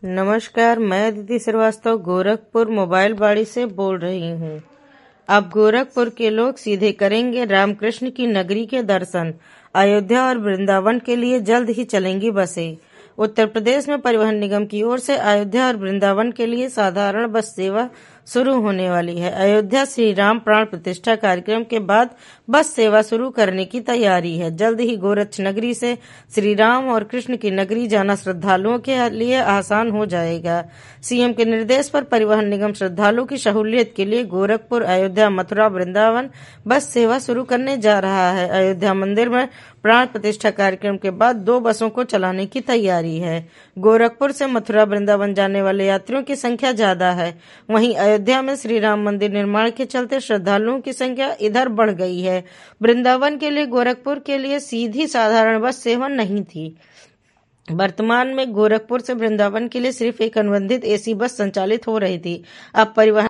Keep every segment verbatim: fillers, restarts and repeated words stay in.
नमस्कार, मैं अदिति श्रीवास्तव गोरखपुर मोबाइल बाड़ी से बोल रही हूँ। अब गोरखपुर के लोग सीधे करेंगे रामकृष्ण की नगरी के दर्शन। अयोध्या और वृंदावन के लिए जल्द ही चलेंगी बसें। उत्तर प्रदेश में परिवहन निगम की ओर से अयोध्या और वृंदावन के लिए साधारण बस सेवा शुरू होने वाली है। अयोध्या श्री राम प्राण प्रतिष्ठा कार्यक्रम के बाद बस सेवा शुरू करने की तैयारी है। जल्द ही गोरक्ष नगरी से श्री राम और कृष्ण की नगरी जाना श्रद्धालुओं के लिए आसान हो जाएगा। सीएम के निर्देश पर परिवहन निगम श्रद्धालुओं की सहूलियत के लिए गोरखपुर, अयोध्या, मथुरा, वृंदावन बस सेवा शुरू करने जा रहा है। अयोध्या मंदिर में प्राण प्रतिष्ठा कार्यक्रम के बाद दो बसों को चलाने की तैयारी है। गोरखपुर से मथुरा, वृंदावन जाने वाले यात्रियों की संख्या ज्यादा है। वहीं अयोध्या में श्री राम मंदिर निर्माण के चलते श्रद्धालुओं की संख्या इधर बढ़ गई है। वृंदावन के लिए गोरखपुर के लिए सीधी साधारण बस सेवा नहीं थी। वर्तमान में गोरखपुर से वृंदावन के लिए सिर्फ एक अनुबंधित एसी बस संचालित हो रही थी। अब परिवहन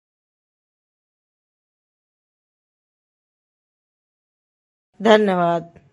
धन्यवाद।